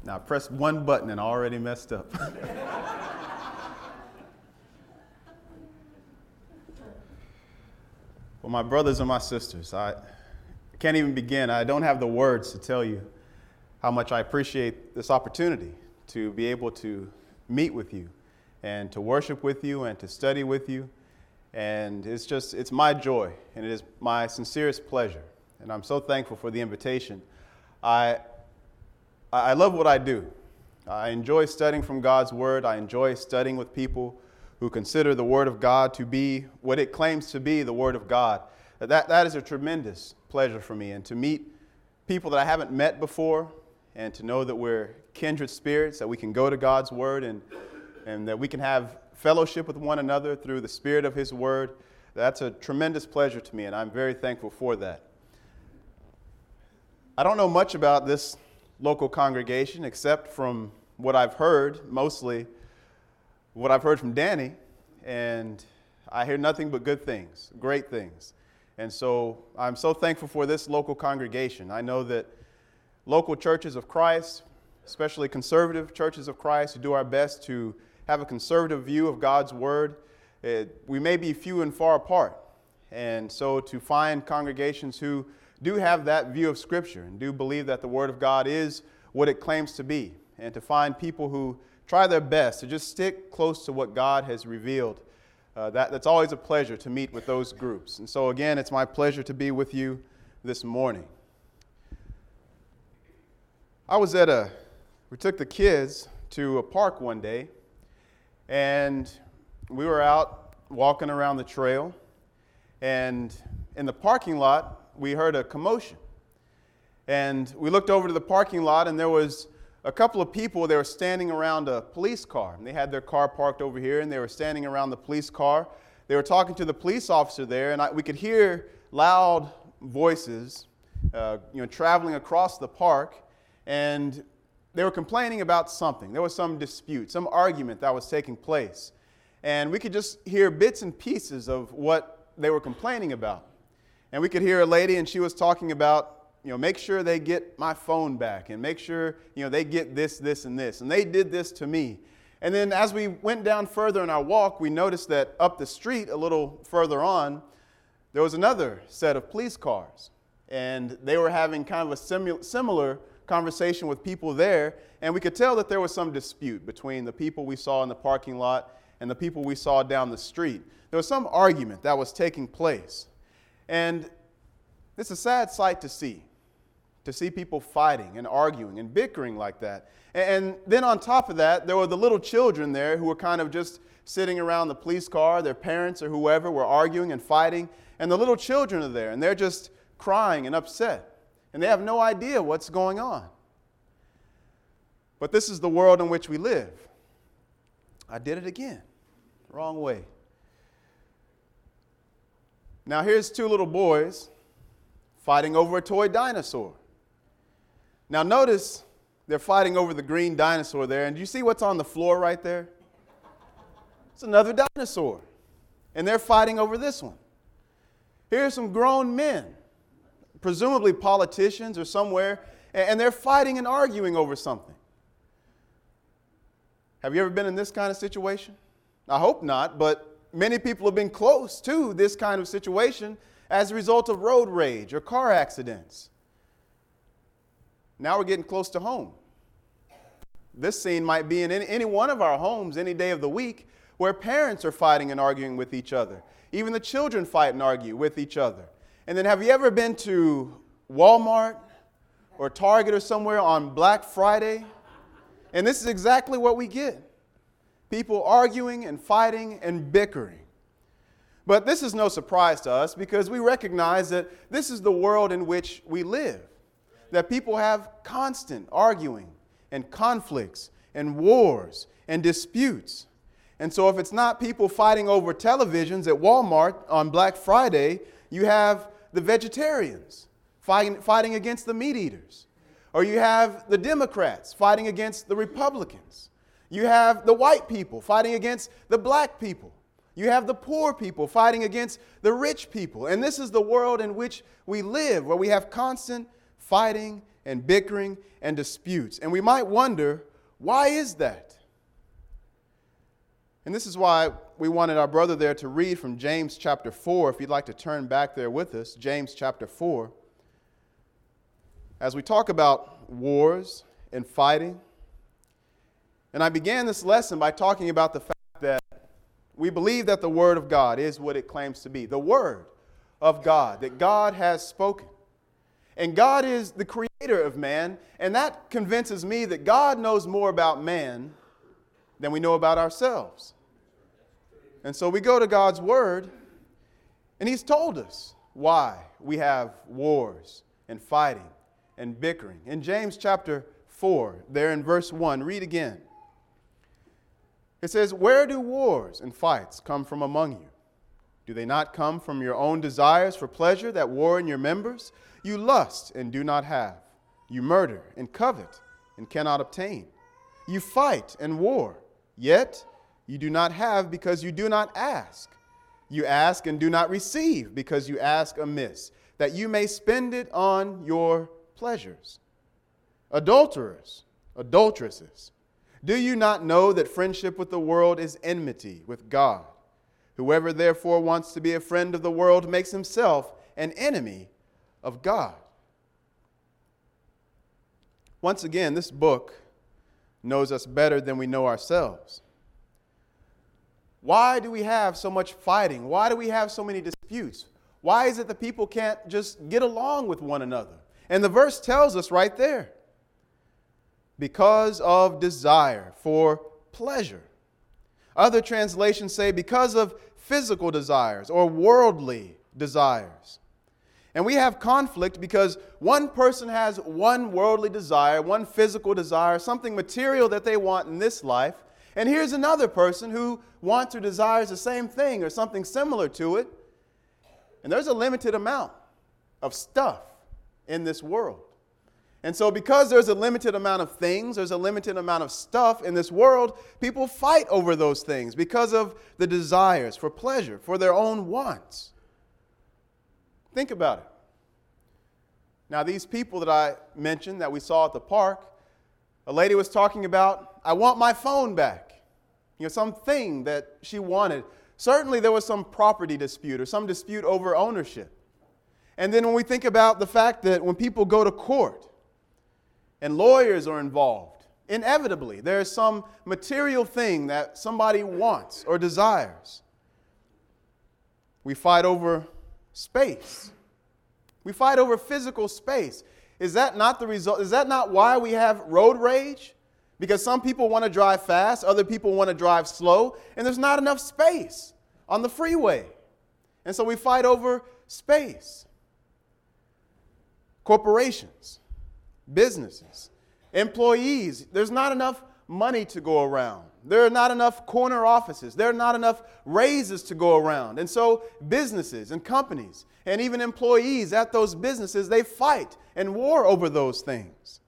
Now, I pressed one button and I already messed up. Well, my brothers and my sisters, I can't even begin. I don't have the words to tell you how much I appreciate this opportunity to be able to meet with you and to worship with you and to study with you. And it's my joy and it is my sincerest pleasure. And I'm so thankful for the invitation. I love what I do. I enjoy studying from God's Word. I enjoy studying with people who consider the Word of God to be what it claims to be, the Word of God. That is a tremendous pleasure for me. And to meet people that I haven't met before and to know that we're kindred spirits, that we can go to God's Word and that we can have fellowship with one another through the Spirit of His Word, that's a tremendous pleasure to me, and I'm very thankful for that. I don't know much about this local congregation except from what I've heard, mostly what I've heard from Danny, and I hear nothing but good things, great things. And so I'm so thankful for this local congregation. I know that local churches of Christ, especially conservative churches of Christ, who do our best to have a conservative view of God's Word, we may be few and far apart. And so to find congregations who do have that view of Scripture and do believe that the Word of God is what it claims to be, and to find people who try their best to just stick close to what God has revealed, that's always a pleasure to meet with those groups. And so again, it's my pleasure to be with you this morning. We took the kids to a park one day, and we were out walking around the trail, and in the parking lot, we heard a commotion. And we looked over to the parking lot, and there was a couple of people. They were standing around a police car. And they had their car parked over here, and they were standing around the police car. They were talking to the police officer there, and we could hear loud voices traveling across the park. And they were complaining about something. There was some dispute, some argument that was taking place. And we could just hear bits and pieces of what they were complaining about. And we could hear a lady, and she was talking about, make sure they get my phone back, and make sure, they get this, this, and this. And they did this to me. And then as we went down further in our walk, we noticed that up the street, a little further on, there was another set of police cars. And they were having kind of a similar conversation with people there. And we could tell that there was some dispute between the people we saw in the parking lot and the people we saw down the street. There was some argument that was taking place. And it's a sad sight to see people fighting and arguing and bickering like that. And then on top of that, there were the little children there who were kind of just sitting around the police car. Their parents or whoever were arguing and fighting. And the little children are there, and they're just crying and upset. And they have no idea what's going on. But this is the world in which we live. I did it again. Wrong way. Now here's two little boys fighting over a toy dinosaur. Now notice they're fighting over the green dinosaur there. And do you see what's on the floor right there? It's another dinosaur. And they're fighting over this one. Here's some grown men, presumably politicians or somewhere, and they're fighting and arguing over something. Have you ever been in this kind of situation? I hope not, but many people have been close to this kind of situation as a result of road rage or car accidents. Now we're getting close to home. This scene might be in any one of our homes any day of the week where parents are fighting and arguing with each other. Even the children fight and argue with each other. And then have you ever been to Walmart or Target or somewhere on Black Friday? And this is exactly what we get. People arguing and fighting and bickering. But this is no surprise to us because we recognize that this is the world in which we live. That people have constant arguing and conflicts and wars and disputes. And so if it's not people fighting over televisions at Walmart on Black Friday, you have the vegetarians fighting against the meat eaters. Or you have the Democrats fighting against the Republicans. You have the white people fighting against the black people. You have the poor people fighting against the rich people. And this is the world in which we live, where we have constant fighting and bickering and disputes. And we might wonder, why is that? And this is why we wanted our brother there to read from James chapter 4, if you'd like to turn back there with us, James chapter 4. As we talk about wars and fighting, and I began this lesson by talking about the fact that we believe that the Word of God is what it claims to be, the Word of God, that God has spoken. And God is the creator of man, and that convinces me that God knows more about man than we know about ourselves. And so we go to God's Word, and He's told us why we have wars and fighting and bickering. In James chapter 4, there in verse 1, read again. It says, "Where do wars and fights come from among you? Do they not come from your own desires for pleasure that war in your members? You lust and do not have. You murder and covet and cannot obtain. You fight and war, yet you do not have because you do not ask. You ask and do not receive because you ask amiss, that you may spend it on your pleasures. Adulterers, adulteresses, do you not know that friendship with the world is enmity with God? Whoever therefore wants to be a friend of the world makes himself an enemy of God." Once again, this book knows us better than we know ourselves. Why do we have so much fighting? Why do we have so many disputes? Why is it that people can't just get along with one another? And the verse tells us right there. Because of desire for pleasure. Other translations say because of physical desires or worldly desires. And we have conflict because one person has one worldly desire, one physical desire, something material that they want in this life. And here's another person who wants or desires the same thing or something similar to it. And there's a limited amount of stuff in this world. And so because there's a limited amount of things, there's a limited amount of stuff in this world, people fight over those things because of the desires for pleasure, for their own wants. Think about it. Now, these people that I mentioned that we saw at the park, a lady was talking about, I want my phone back. Something that she wanted. Certainly there was some property dispute or some dispute over ownership. And then when we think about the fact that when people go to court and lawyers are involved, inevitably there is some material thing that somebody wants or desires. We fight over space. We fight over physical space. Is that not the result? Is that not why we have road rage? Because some people want to drive fast, other people want to drive slow, and there's not enough space on the freeway. And so we fight over space. Corporations, businesses, employees, there's not enough money to go around. There are not enough corner offices. There are not enough raises to go around. And so businesses and companies and even employees at those businesses, they fight and war over those things.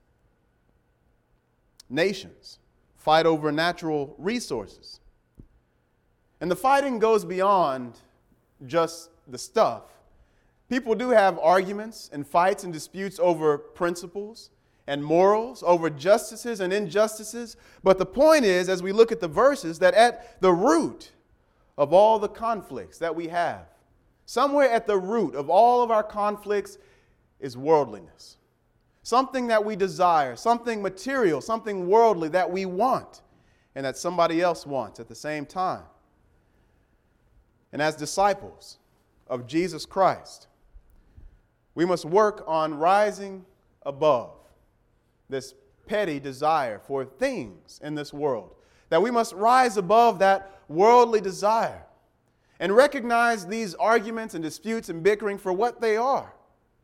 Nations fight over natural resources. And the fighting goes beyond just the stuff. People do have arguments and fights and disputes over principles and morals, over justices and injustices. But the point is, as we look at the verses, that at the root of all the conflicts that we have, somewhere at the root of all of our conflicts is worldliness. Something that we desire, something material, something worldly that we want and that somebody else wants at the same time. And as disciples of Jesus Christ, we must work on rising above this petty desire for things in this world. That we must rise above that worldly desire and recognize these arguments and disputes and bickering for what they are.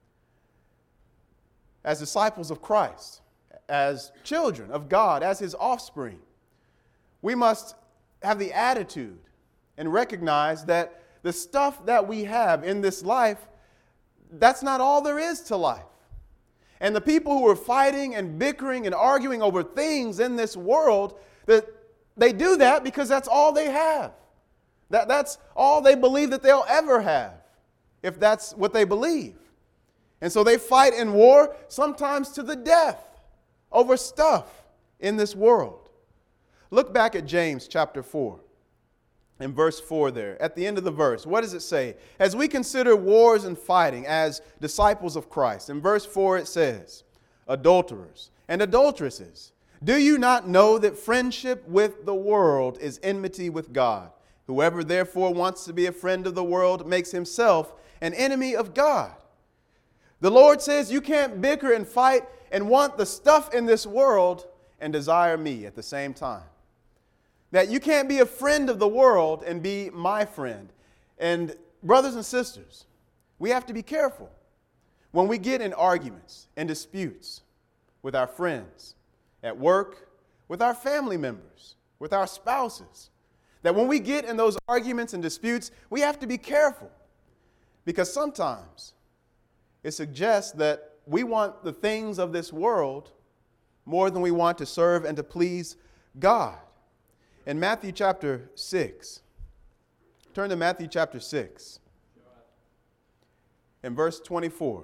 As disciples of Christ, as children of God, as His offspring, we must have the attitude and recognize that the stuff that we have in this life, that's not all there is to life. And the people who are fighting and bickering and arguing over things in this world, that they do that because that's all they have. That's all they believe that they'll ever have, if that's what they believe. And so they fight in war, sometimes to the death, over stuff in this world. Look back at James chapter 4 and verse 4 there. At the end of the verse, what does it say? As we consider wars and fighting as disciples of Christ, in verse 4 it says, adulterers and adulteresses, do you not know that friendship with the world is enmity with God? Whoever therefore wants to be a friend of the world makes himself an enemy of God. The Lord says you can't bicker and fight and want the stuff in this world and desire me at the same time. That you can't be a friend of the world and be my friend. And brothers and sisters, we have to be careful when we get in arguments and disputes with our friends, at work, with our family members, with our spouses. That when we get in those arguments and disputes, we have to be careful. Because sometimes it suggests that we want the things of this world more than we want to serve and to please God. In Matthew chapter 6, turn to Matthew chapter 6, in verse 24.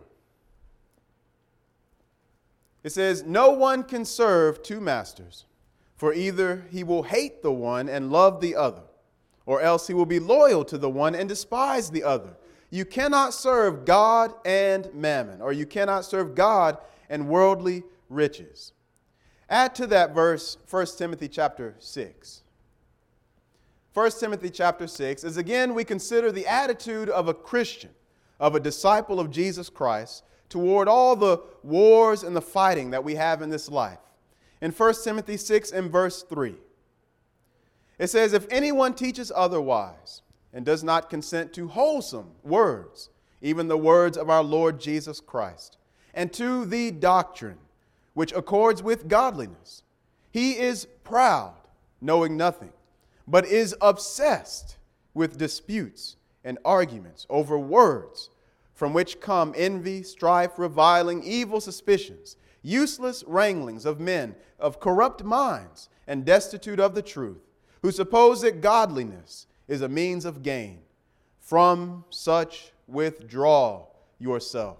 It says, no one can serve two masters, for either he will hate the one and love the other, or else he will be loyal to the one and despise the other. You cannot serve God and mammon, or you cannot serve God and worldly riches. Add to that verse 1 Timothy chapter 6. 1 Timothy chapter 6 is again we consider the attitude of a Christian, of a disciple of Jesus Christ, toward all the wars and the fighting that we have in this life. In 1 Timothy 6 and verse 3, it says, if anyone teaches otherwise and does not consent to wholesome words, even the words of our Lord Jesus Christ, and to the doctrine which accords with godliness, he is proud, knowing nothing, but is obsessed with disputes and arguments over words, from which come envy, strife, reviling, evil suspicions, useless wranglings of men of corrupt minds and destitute of the truth, who suppose that godliness is a means of gain. From such withdraw yourself.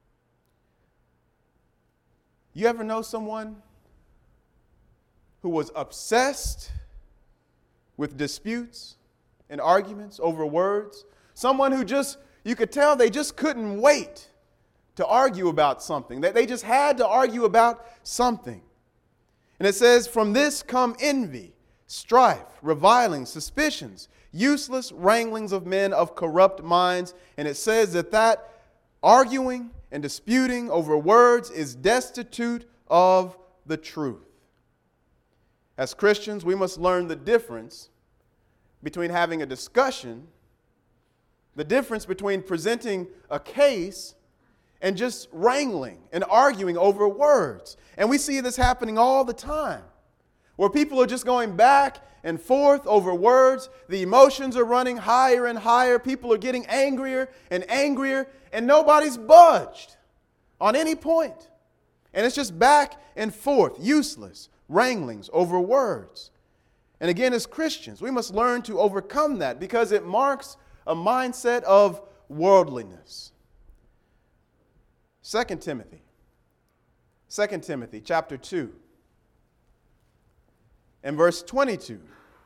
You ever know someone who was obsessed with disputes and arguments over words? Someone who you could tell they just couldn't wait to argue about something. That they just had to argue about something. And it says, from this come envy, strife, reviling, suspicions, useless wranglings of men of corrupt minds. And it says that arguing and disputing over words is destitute of the truth. As Christians, we must learn the difference between having a discussion, the difference between presenting a case and just wrangling and arguing over words. And we see this happening all the time, where people are just going back and forth over words. The emotions are running higher and higher. People are getting angrier and angrier, and nobody's budged on any point. And it's just back and forth, useless wranglings over words. And again, as Christians, we must learn to overcome that because it marks a mindset of worldliness. 2 Timothy chapter 2 and verse 22.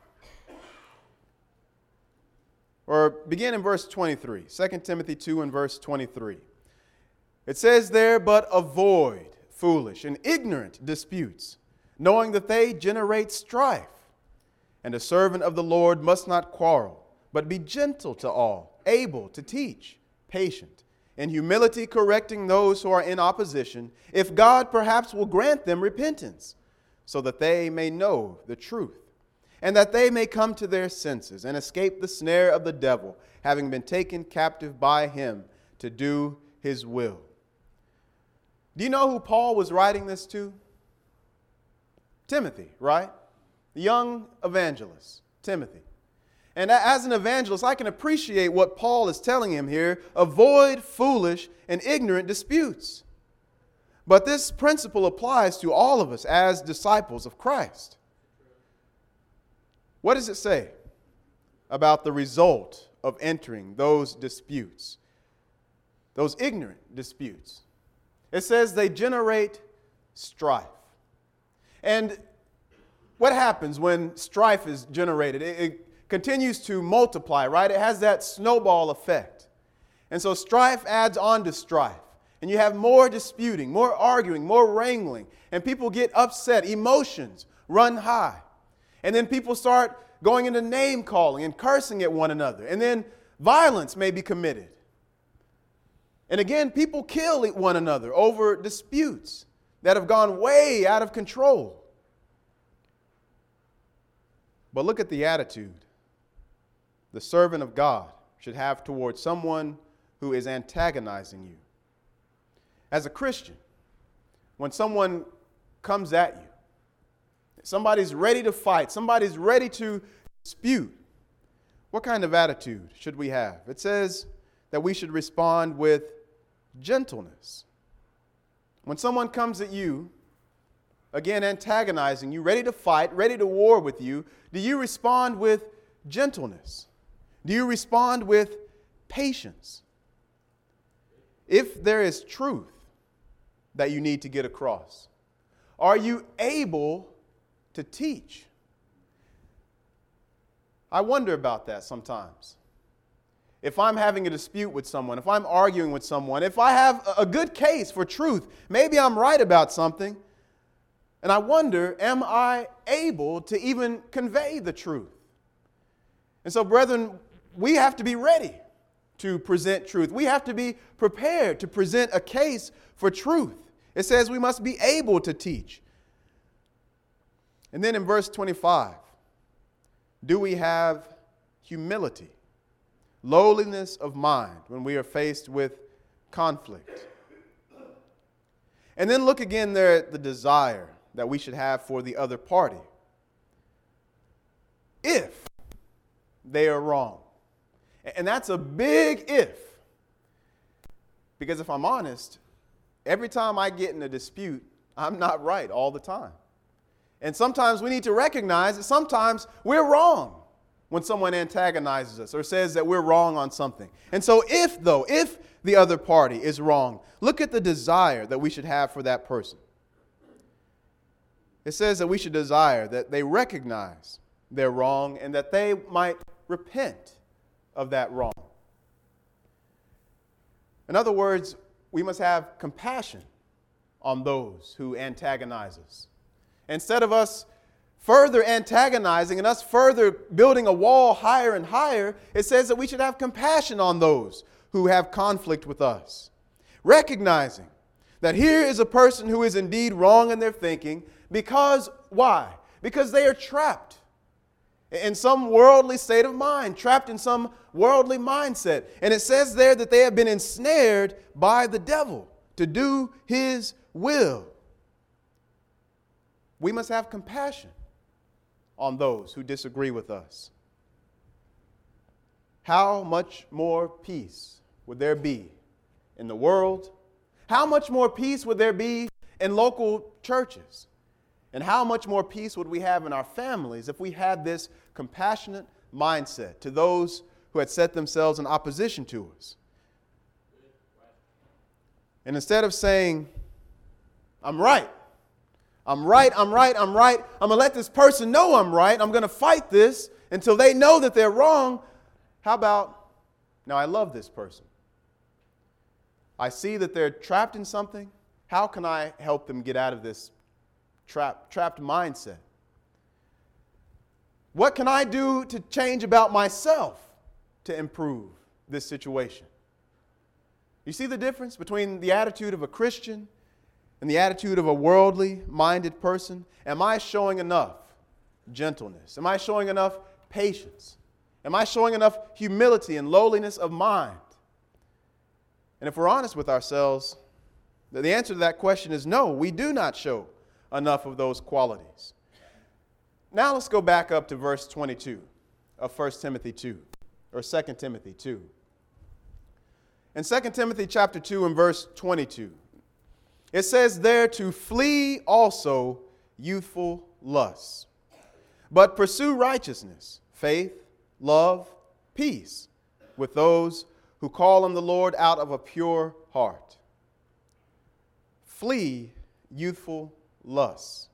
Or begin in verse 23. 2 Timothy 2 and verse 23. It says there, but avoid foolish and ignorant disputes, knowing that they generate strife. And a servant of the Lord must not quarrel, but be gentle to all, able to teach, patient, in humility correcting those who are in opposition, if God perhaps will grant them repentance, so that they may know the truth, and that they may come to their senses and escape the snare of the devil, having been taken captive by him to do his will. Do you know who Paul was writing this to? Timothy, right? The young evangelist, Timothy. And as an evangelist, I can appreciate what Paul is telling him here. Avoid foolish and ignorant disputes. But this principle applies to all of us as disciples of Christ. What does it say about the result of entering those disputes? those ignorant disputes. It says they generate strife. And what happens when strife is generated? It continues to multiply, right? It has that snowball effect. And so strife adds on to strife. And you have more disputing, more arguing, more wrangling. And people get upset. Emotions run high. And then people start going into name calling and cursing at one another. And then violence may be committed. And again, people kill one another over disputes that have gone way out of control. But look at the attitude the servant of God should have towards someone who is antagonizing you. As a Christian, when someone comes at you, somebody's ready to fight, somebody's ready to dispute, what kind of attitude should we have? It says that we should respond with gentleness. When someone comes at you, again antagonizing you, ready to fight, ready to war with you, do you respond with gentleness? Do you respond with patience? If there is truth that you need to get across, are you able to teach? I wonder about that sometimes. If I'm having a dispute with someone, if I'm arguing with someone, if I have a good case for truth, maybe I'm right about something, and I wonder, am I able to even convey the truth? And so, brethren, we have to be ready to present truth. We have to be prepared to present a case for truth. It says we must be able to teach. And then in verse 25, do we have humility, lowliness of mind when we are faced with conflict? And then look again there at the desire that we should have for the other party. If they are wrong. And that's a big if. Because if I'm honest, every time I get in a dispute, I'm not right all the time. And sometimes we need to recognize that sometimes we're wrong when someone antagonizes us or says that we're wrong on something. And so if the other party is wrong, look at the desire that we should have for that person. It says that we should desire that they recognize their wrong and that they might repent of that wrong. In other words, we must have compassion on those who antagonize us. Instead of us further antagonizing and us further building a wall higher and higher, it says that we should have compassion on those who have conflict with us. Recognizing that here is a person who is indeed wrong in their thinking because, why? Because they are trapped in some worldly state of mind, trapped in some worldly mindset. And it says there that they have been ensnared by the devil to do his will. We must have compassion on those who disagree with us. How much more peace would there be in the world? How much more peace would there be in local churches? And how much more peace would we have in our families if we had this compassionate mindset to those who had set themselves in opposition to us? And instead of saying, I'm right, I'm going to let this person know I'm right, I'm going to fight this until they know that they're wrong. How about, now I love this person. I see that they're trapped in something. How can I help them get out of this trapped mindset? What can I do to change about myself to improve this situation? You see the difference between the attitude of a Christian and the attitude of a worldly-minded person? Am I showing enough gentleness? Am I showing enough patience? Am I showing enough humility and lowliness of mind? And if we're honest with ourselves, the answer to that question is no, we do not show enough of those qualities. Now let's go back up to verse 22 of 1 Timothy 2, or 2 Timothy 2. In 2 Timothy chapter 2 and verse 22, it says there to flee also youthful lusts, but pursue righteousness, faith, love, peace with those who call on the Lord out of a pure heart. Flee youthful lusts.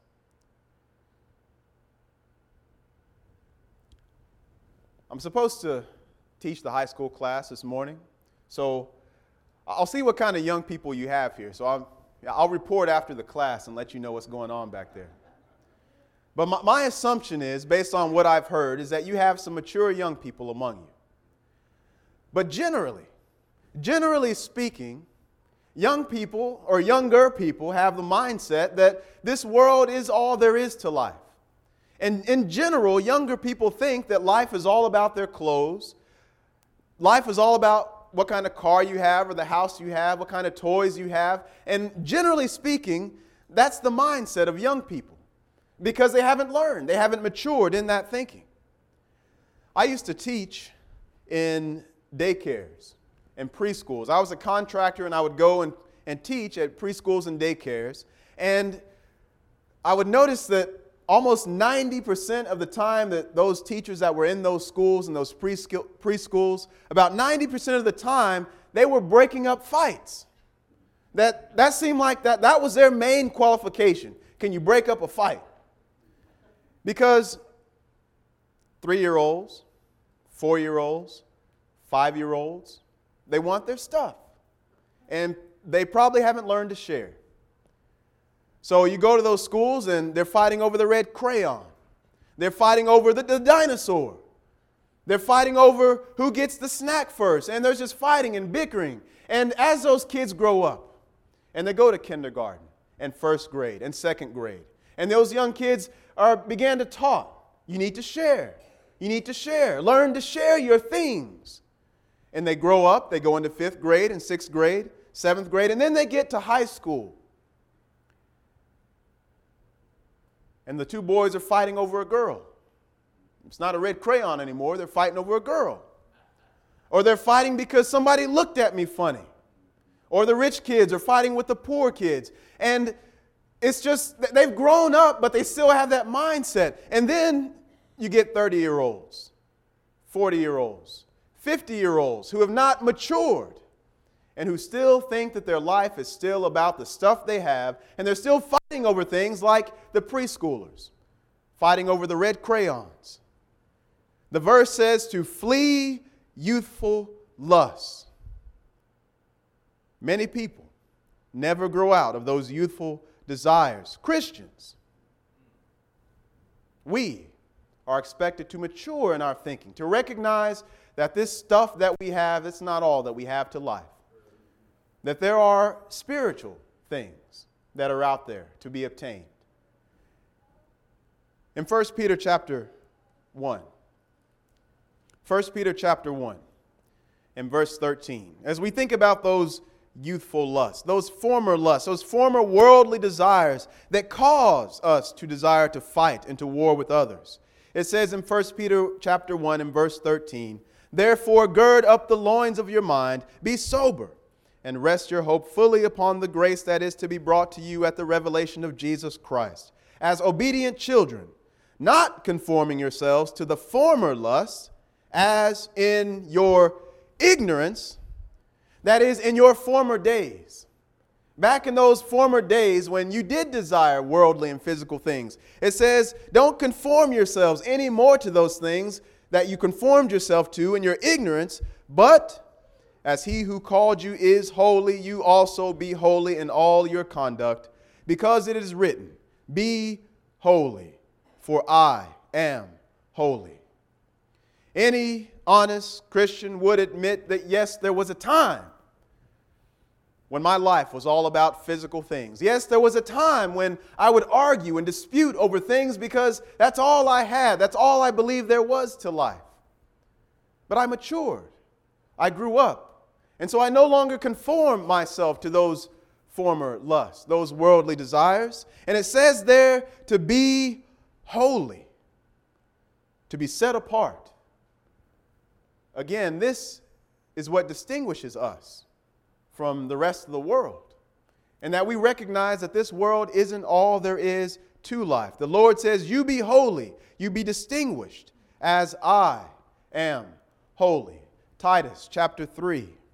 I'm supposed to teach the high school class this morning, so I'll see what kind of young people you have here. So I'll report after the class and let you know what's going on back there. But my assumption is, based on what I've heard, is that you have some mature young people among you. But generally speaking, young people or younger people have the mindset that this world is all there is to life. And in general, younger people think that life is all about their clothes. Life is all about what kind of car you have or the house you have, what kind of toys you have. And generally speaking, that's the mindset of young people because they haven't learned, they haven't matured in that thinking. I used to teach in daycares and preschools. I was a contractor and I would go and teach at preschools and daycares. And I would notice that almost 90% of the time that those teachers that were in those schools and those preschools, about 90% of the time, they were breaking up fights. That seemed like that was their main qualification. Can you break up a fight? Because 3-year-olds, 4-year-olds, 5-year-olds, they want their stuff. And they probably haven't learned to share. So you go to those schools and they're fighting over the red crayon. They're fighting over the dinosaur. They're fighting over who gets the snack first. And they're just fighting and bickering. And as those kids grow up and they go to kindergarten and first grade and second grade, and those young kids began to talk. You need to share. You need to share. Learn to share your things. And they grow up. They go into 5th grade and 6th grade, 7th grade, and then they get to high school. And the two boys are fighting over a girl. It's not a red crayon anymore. They're fighting over a girl. Or they're fighting because somebody looked at me funny. Or the rich kids are fighting with the poor kids. And it's just, they've grown up, but they still have that mindset. And then you get 30-year-olds, 40-year-olds, 50-year-olds who have not matured and who still think that their life is still about the stuff they have, and they're still fighting over things like the preschoolers, fighting over the red crayons. The verse says to flee youthful lusts. Many people never grow out of those youthful desires. Christians, we are expected to mature in our thinking, to recognize that this stuff that we have, it's not all that we have to life. That there are spiritual things that are out there to be obtained. In 1 Peter chapter 1, 1 Peter chapter 1 and verse 13, as we think about those youthful lusts, those former worldly desires that cause us to desire to fight and to war with others. It says in 1 Peter chapter 1 and verse 13, therefore gird up the loins of your mind, be sober, and rest your hope fully upon the grace that is to be brought to you at the revelation of Jesus Christ. As obedient children, not conforming yourselves to the former lusts, as in your ignorance, that is, in your former days. Back in those former days when you did desire worldly and physical things, it says, don't conform yourselves any more to those things that you conformed yourself to in your ignorance, but as he who called you is holy, you also be holy in all your conduct, because it is written, be holy, for I am holy. Any honest Christian would admit that, yes, there was a time when my life was all about physical things. Yes, there was a time when I would argue and dispute over things because that's all I had. That's all I believed there was to life. But I matured. I grew up. And so I no longer conform myself to those former lusts, those worldly desires. And it says there to be holy, to be set apart. Again, this is what distinguishes us from the rest of the world, and that we recognize that this world isn't all there is to life. The Lord says, you be holy, you be distinguished as I am holy. Titus chapter 3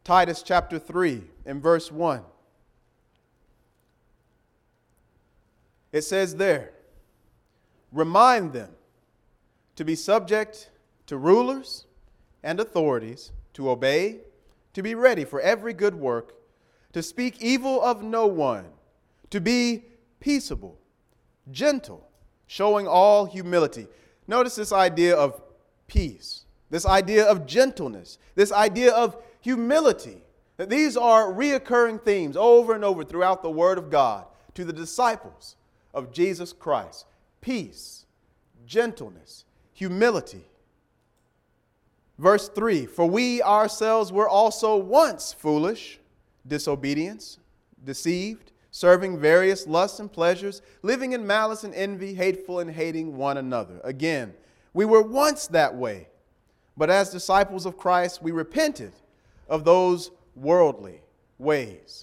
Titus chapter 3 and verse 1. It says there, remind them to be subject to rulers and authorities, to obey, to be ready for every good work, to speak evil of no one, to be peaceable, gentle, showing all humility. Notice this idea of peace, this idea of gentleness, this idea of humility. That these are reoccurring themes over and over throughout the Word of God to the disciples of Jesus Christ. Peace, gentleness, humility. Verse 3, for we ourselves were also once foolish, disobedient, deceived, serving various lusts and pleasures, living in malice and envy, hateful and hating one another. Again, we were once that way, but as disciples of Christ, we repented of those worldly ways.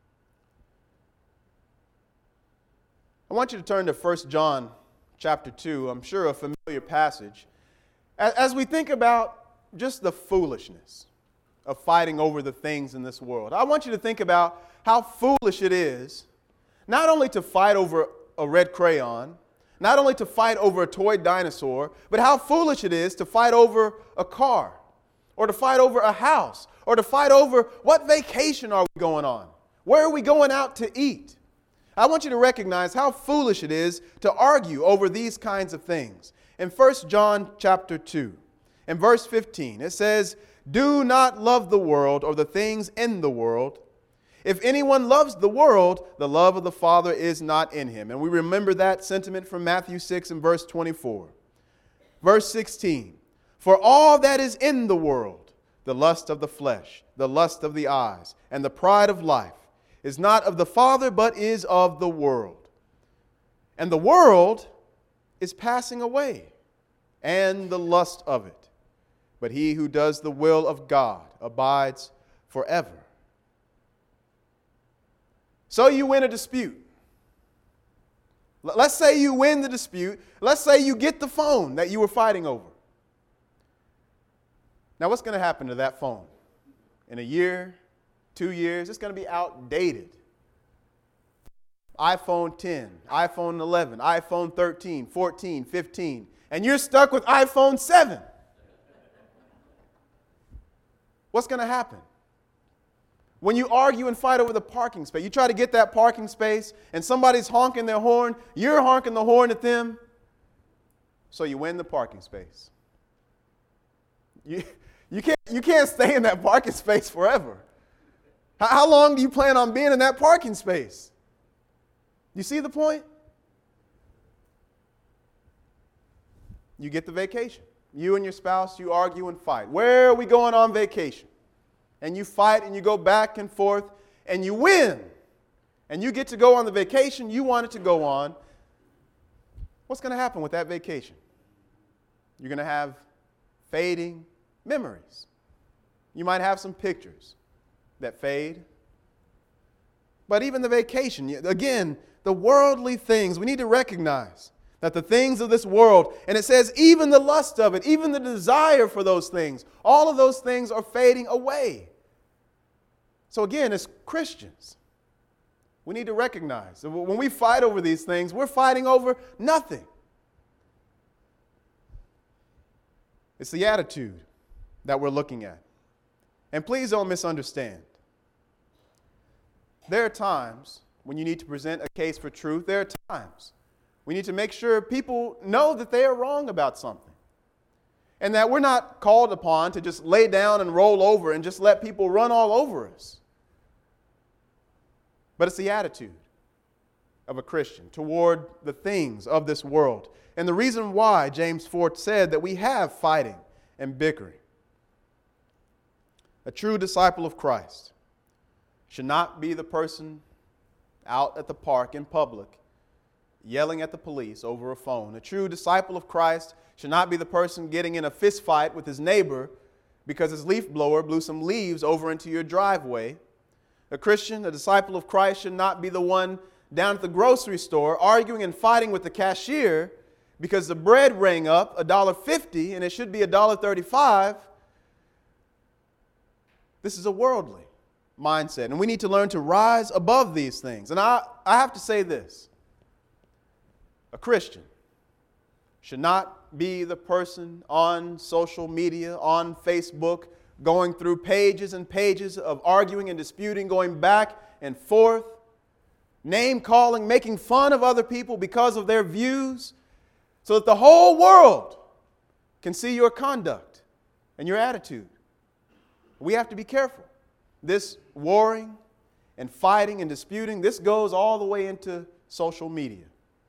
I want you to turn to 1 John chapter 2, I'm sure a familiar passage. As we think about just the foolishness of fighting over the things in this world, I want you to think about how foolish it is not only to fight over a red crayon, not only to fight over a toy dinosaur, but how foolish it is to fight over a car, or to fight over a house, or to fight over what vacation are we going on? Where are we going out to eat? I want you to recognize how foolish it is to argue over these kinds of things. In 1 John chapter 2, in verse 15, it says, do not love the world or the things in the world. If anyone loves the world, the love of the Father is not in him. And we remember that sentiment from Matthew 6 and verse 24. Verse 16, for all that is in the world, the lust of the flesh, the lust of the eyes, and the pride of life, is not of the Father, but is of the world. And the world is passing away, and the lust of it. But he who does the will of God abides forever. So you win a dispute. Let's say you win the dispute. Let's say you get the phone that you were fighting over. Now what's going to happen to that phone? In a year, 2 years, it's going to be outdated. iPhone 10, iPhone 11, iPhone 13, 14, 15, and you're stuck with iPhone 7. What's going to happen? When you argue and fight over the parking space, you try to get that parking space and somebody's honking their horn, you're honking the horn at them, so you win the parking space. You can't stay in that parking space forever. How long do you plan on being in that parking space? You see the point? You get the vacation. You and your spouse, you argue and fight. Where are we going on vacation? And you fight and you go back and forth and you win. And you get to go on the vacation you wanted to go on. What's going to happen with that vacation? You're going to have fading memories. You might have some pictures that fade. But even the vacation, again, the worldly things, we need to recognize that the things of this world, and it says even the lust of it, even the desire for those things, all of those things are fading away. So again, as Christians, we need to recognize that when we fight over these things, we're fighting over nothing. It's the attitude that we're looking at. And please don't misunderstand. There are times when you need to present a case for truth. There are times we need to make sure people know that they are wrong about something. And that we're not called upon to just lay down and roll over and just let people run all over us. But it's the attitude of a Christian toward the things of this world. And the reason why James 4 said that we have fighting and bickering. A true disciple of Christ should not be the person out at the park in public yelling at the police over a phone. A true disciple of Christ should not be the person getting in a fist fight with his neighbor because his leaf blower blew some leaves over into your driveway. A Christian, a disciple of Christ, should not be the one down at the grocery store arguing and fighting with the cashier because the bread rang up $1.50 and it should be $1.35. This is a worldly mindset, and we need to learn to rise above these things. And I have to say this. A Christian should not be the person on social media, on Facebook, going through pages and pages of arguing and disputing, going back and forth, name-calling, making fun of other people because of their views, so that the whole world can see your conduct and your attitude. We have to be careful. This warring and fighting and disputing, this goes all the way into social media.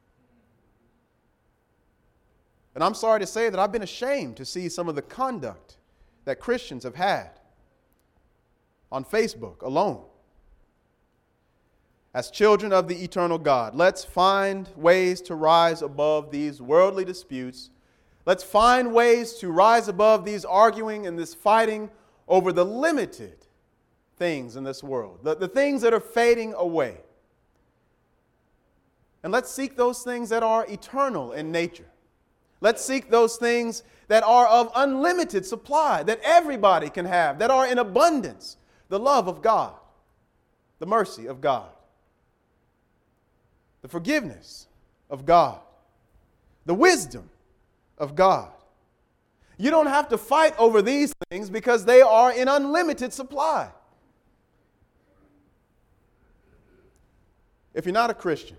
And I'm sorry to say that I've been ashamed to see some of the conduct that Christians have had on Facebook alone. As children of the eternal God, let's find ways to rise above these worldly disputes. Let's find ways to rise above these arguing and this fighting over the limited things in this world, the things that are fading away. And let's seek those things that are eternal in nature. Let's seek those things that are of unlimited supply, that everybody can have, that are in abundance. The love of God, the mercy of God, the forgiveness of God, the wisdom of God. You don't have to fight over these things because they are in unlimited supply. If you're not a Christian,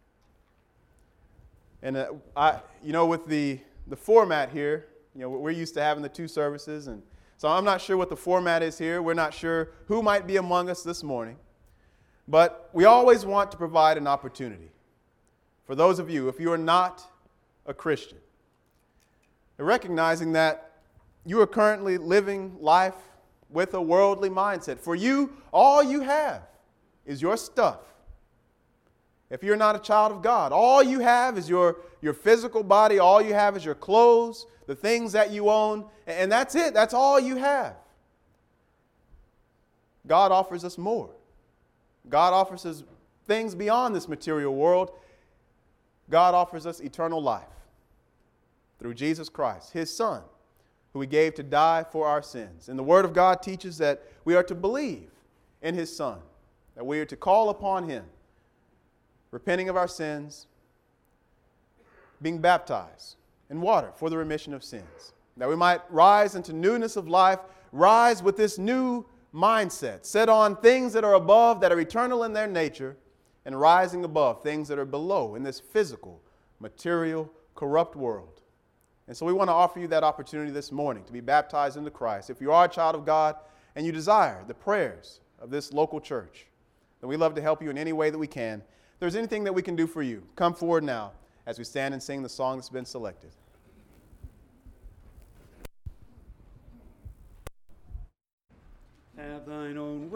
and with the format here, we're used to having the two services, and so I'm not sure what the format is here. We're not sure who might be among us this morning, but we always want to provide an opportunity for those of you, if you are not a Christian, recognizing that you are currently living life with a worldly mindset. For you, all you have is your stuff. If you're not a child of God, all you have is your physical body, all you have is your clothes, the things that you own, and that's it. That's all you have. God offers us more. God offers us things beyond this material world. God offers us eternal life through Jesus Christ, His Son, who He gave to die for our sins. And the Word of God teaches that we are to believe in His Son, that we are to call upon Him, repenting of our sins, being baptized in water for the remission of sins, that we might rise into newness of life, rise with this new mindset, set on things that are above, that are eternal in their nature, and rising above things that are below in this physical, material, corrupt world. And so we want to offer you that opportunity this morning to be baptized into Christ. If you are a child of God and you desire the prayers of this local church, then we'd love to help you in any way that we can. If there's anything that we can do for you, come forward now as we stand and sing the song that's been selected. Have thine own way.